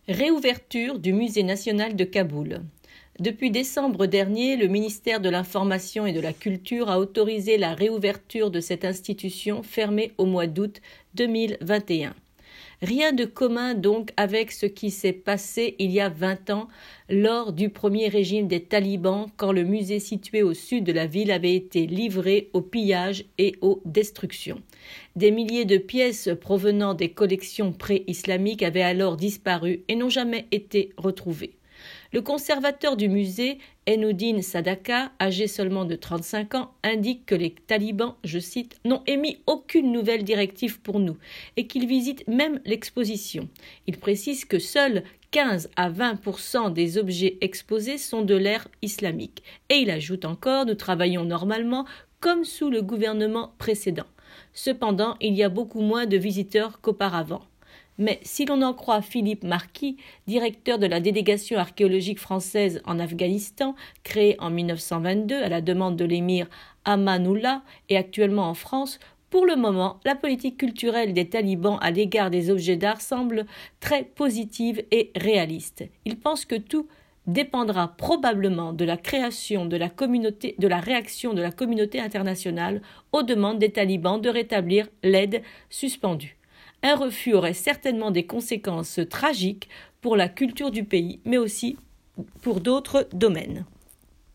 Réouverture du Musée national de Kaboul. Depuis décembre dernier, le ministère de l'Information et de la Culture a autorisé la réouverture de cette institution fermée au mois d'août 2021. Rien de commun donc avec ce qui s'est passé il y a 20 ans lors du premier régime des talibans, quand le musée situé au sud de la ville avait été livré au pillage et aux destructions. Des milliers de pièces provenant des collections pré-islamiques avaient alors disparu et n'ont jamais été retrouvées. Le conservateur du musée, Enoudine Sadaka, âgé seulement de 35 ans, indique que les talibans, je cite, « n'ont émis aucune nouvelle directive pour nous et qu'ils visitent même l'exposition ». Il précise que seuls 15 à 20% des objets exposés sont de l'ère islamique. Et il ajoute encore « Nous travaillons normalement comme sous le gouvernement précédent. Cependant, il y a beaucoup moins de visiteurs qu'auparavant ». Mais si l'on en croit Philippe Marquis, directeur de la délégation archéologique française en Afghanistan, créée en 1922 à la demande de l'émir Amanullah et actuellement en France, pour le moment, la politique culturelle des talibans à l'égard des objets d'art semble très positive et réaliste. Ils pensent que tout dépendra probablement de la réaction de la communauté internationale aux demandes des talibans de rétablir l'aide suspendue. Un refus aurait certainement des conséquences tragiques pour la culture du pays, mais aussi pour d'autres domaines.